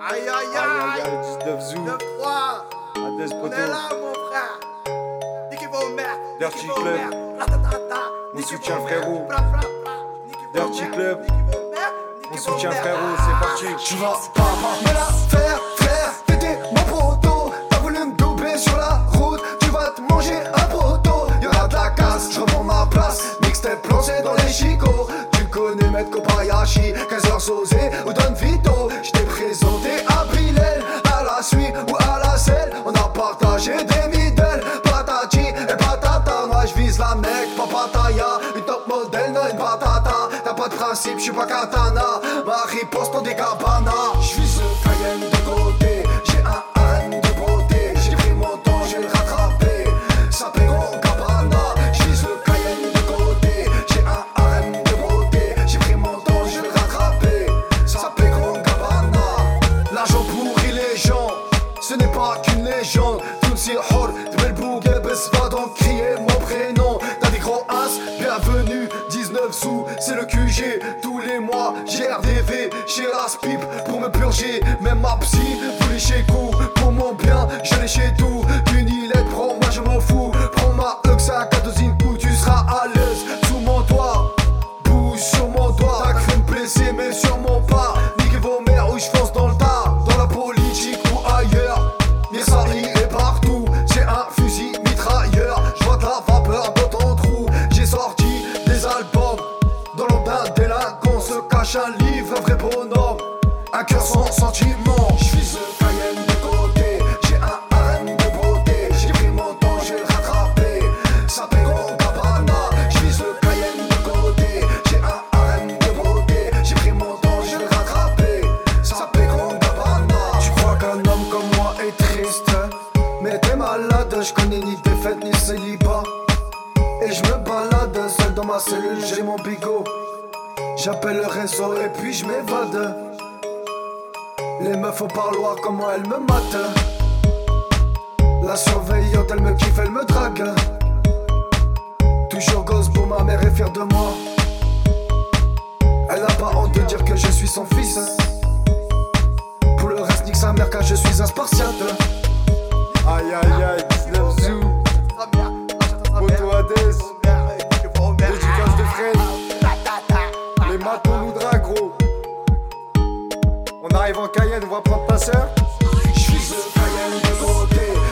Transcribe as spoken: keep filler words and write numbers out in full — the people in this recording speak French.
Aïe aïe Aïe aïe aïe, aïe, dix-neuf Zou, neuf trois, Hades on Poto, est là mon frère. Niquez vos mères, Dirty niquez vos Club. mères, ratatata, On niquez soutient vos le mères, frérot. bla, bla, bla, niquez vos Dirty mères, Club. niquez vos mères, On niquez vos soutient le mères. frérot, c'est parti. Tu vas pas me la faire, frère, t'étais mon poteau. T'as voulu me doubler sur la route, tu vas te manger un poteau. Y'aura de la casse, je reprends ma place. Mixtape lancé dans les chicots. Tu connais Maître Kobayashi, quinze heures Sosé ou Don Vito. J't'ai présenté à Bilal, à la suite ou à la selle. On a partagé des middle, patati et patata. Moi j'vise la mec, pas pataya. Une top modèle, non une patata. T'as pas de principe, j'suis pas katana. Ma riposte dans des cabanas. J'vise le Cayenne de côté, j'ai un harem de beauté. J'ai pris mon temps, j'ai le rattrapé. Ça paie gros cabana. J'vise le Cayenne de côté, j'ai un harem de beauté. J'ai pris mon temps, j'ai le rattrapé. Ça paie gros cabana. L'argent pourrit les gens, ce n'est pas qu'une légende. Tout si hor, de belle bougue, va donc crier mon prénom. T'as des gros as, bienvenue, dix-neuf sous, c'est le Q G. Tous les mois, j'ai R D V, j'ai la pipe pour me purger. Même ma psy, voulait chez coup, pour mon bien, j'allais chez tout. Unilette, prends, moi je m'en fous. Prends ma E X A, quatorze coup, tu seras à l'aise sous mon toit. Bouge sur mon doigt, t'as cru me blesser, mais sûrement pas. Niquez vos mères ou je fonce dans le tas. Dans la politique ou ailleurs, Mirsari est partout. J'ai un fusil mitrailleur, j'vois de la vapeur dans ton trou. J'ai sorti des albums, dans l'ombre d'un délinquant se cache un livre, un vrai bonhomme, un cœur sans sentiment. J'vise le Cayenne de côté, j'ai un harem de beauté. J'ai pris mon temps, j'ai rattrapé, ça paie gros cabana. J'vise le Cayenne de côté, j'ai un harem de beauté. J'ai pris mon temps, j'ai rattrapé, ça paie gros cabana. Tu crois qu'un homme comme moi est triste, mais t'es malade, je connais ni défaite ni célibat. Et je me balade seul dans ma cellule, j'ai mon bigot. J'appelle le réseau et puis je m'évade. Les meufs au parloir, comment elles me matent. La surveillante, elle me kiffe, elle me drague. Toujours gosse beau, ma mère est fière de moi. Elle n'a pas honte de dire que je suis son fils. Pour le reste, nique sa mère car je suis un spartiate. Aïe aïe aïe, dix-neuf Zou, Poto Hades, dédicace de Fred. Les matons nous draguent gros. On arrive en Cayenne, on va prendre ta sœur. J'vise le Cayenne de côté,